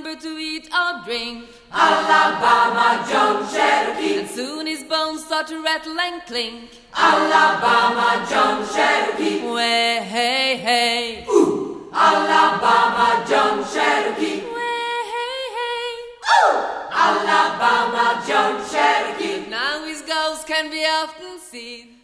remember to eat or drink. Alabama John Cherokee. And soon his bones start to rattle and clink. Alabama John Cherokee. Way, hey, hey. Ooh. Alabama John Cherokee. Way, hey, hey. Ooh. Alabama John Cherokee. Now his ghost can be often seen.